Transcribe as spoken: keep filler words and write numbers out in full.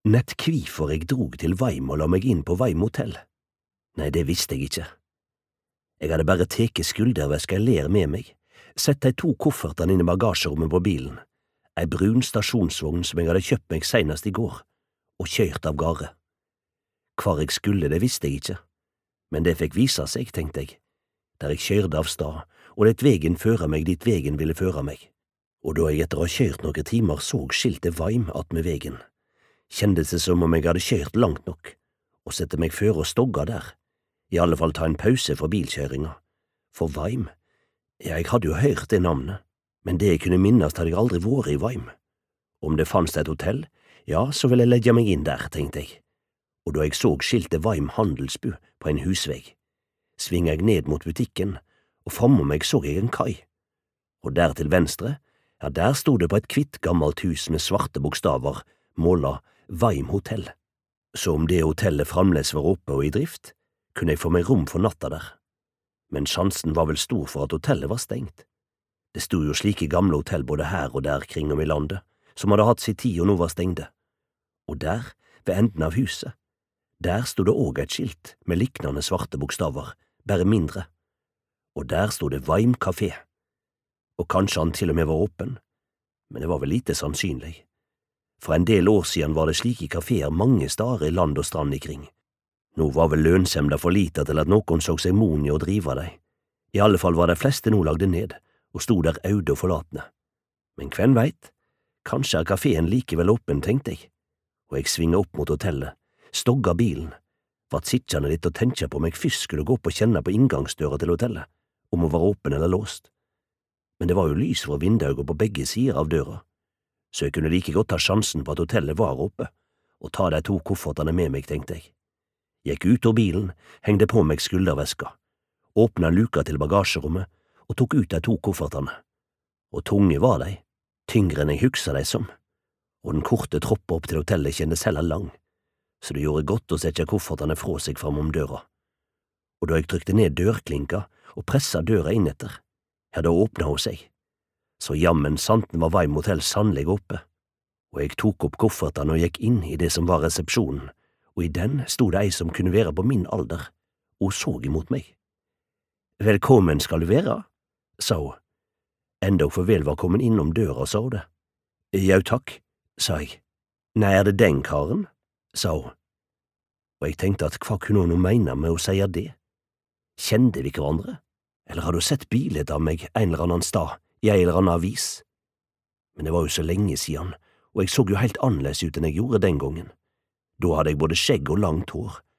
Nett kvifor eg drog til Vaim og la meg inn på Vaim hotell? Nei, det visste eg ikkje. Eg hadde bare teke skulderveska i ler med meg, sett dei to koffertane inn i bagasjerommet på bilen, ei brun stasjonsvogn som eg hadde kjøpt meg seinast i går, og kjørt av garde. Hvar eg skulle, det visste eg ikkje, men det fikk visa seg, tenkte eg, der eg kjørde av stad, og let vegen føre meg dit vegen ville føre meg, og da eg etter å ha kjørt nokre timar såg skiltet Vaim att med vegen, kjende det som om eg hadde kjørt langt nok, og sette meg føre og stogga der, i alle fall ta en pause for bilkjøringa, for Vaim, ja, eg hadde jo hørt det navnet, men det eg kunne minnast hadde eg aldri vært i Vaim. Om det fanns et hotell, ja, så ville eg legge meg inn der, tenkte eg, og da eg såg skiltet Vaim handelsbu på en husvegg, svinga eg ned mot butikken, og framom meg så eg en kai, og der til venstre, ja, der stod det på et kvitt gammelt hus med svarte bokstaver, måla Vaim hotell. Så om det hotellet framleis var oppe og i drift, kunne eg få meg rom for natta der. Men sjansen var vel stor for at hotellet var stengt. Det stod jo slike gamle hotell både her og der kring om i landet, som hadde hatt sin tid og nå var stengde. Og der, ved enden av huset, der stod det òg et skilt med liknande svarte bokstaver, bare mindre. Og der stod det Vaim kafé. Og kanskje han til og med var åpen, men det var vel lite sannsynlig. For en del år siden var det slike kaféer mange stader i land og strand ikring. Nå var vel lønsemda for lite til at noen såg seg mon i å drive dei. I alle fall var de fleste nå lagde ned, og stod der aude og forlatne. Men hvem veit, kanskje er kaféen likevel åpen, tenkte jeg, og jeg svinga opp mot hotellet, stogga bilen, vart sittjande litt og tenkja på om jeg fyrst skulle gå opp og kjenne på inngangsdøra til hotellet, om hun var åpen eller låst. Men det var jo lys fra vindauga på begge sider av døra, så jeg kunne like godt ta sjansen på at hotellet var oppe, og ta de to koffertene med meg, tenkte jeg. Gikk ut av bilen, hengde på meg skulderveska, åpna luka til bagasjerommet og tok ut de to koffertene. Og tunge var de, tyngre enn jeg hugsa de som, og den korte troppa opp til hotellet kjennes heller lang, så det gjorde godt å sette koffertene fra seg fram om døra. Og da jeg trykte ned dørklinka og pressa døra inn etter, ja, da åpna hun seg. Så jammen santen var Vaim hotell sannelig oppe, og jeg tok opp koffertene og gikk inn i det som var resepsjonen, og i den stod det ei som kunne være på min alder, og så imot meg. Velkommen skal du være, sa hun. Enda for vel var kommet innom døra, sa hun det. Jau takk, sa jeg. Nei, er det den karen, sa hun. Og jeg tenkte at hva kunne hun mene med å si det? Kjente vi hverandre? Eller hadde hun sett bildet av meg en eller annen stad, i en eller annen avis? Men det var jo så lenge siden, og jeg så jo helt annerledes ut enn jeg gjorde den gangen. Da hadde jeg både skjegg og langt hår,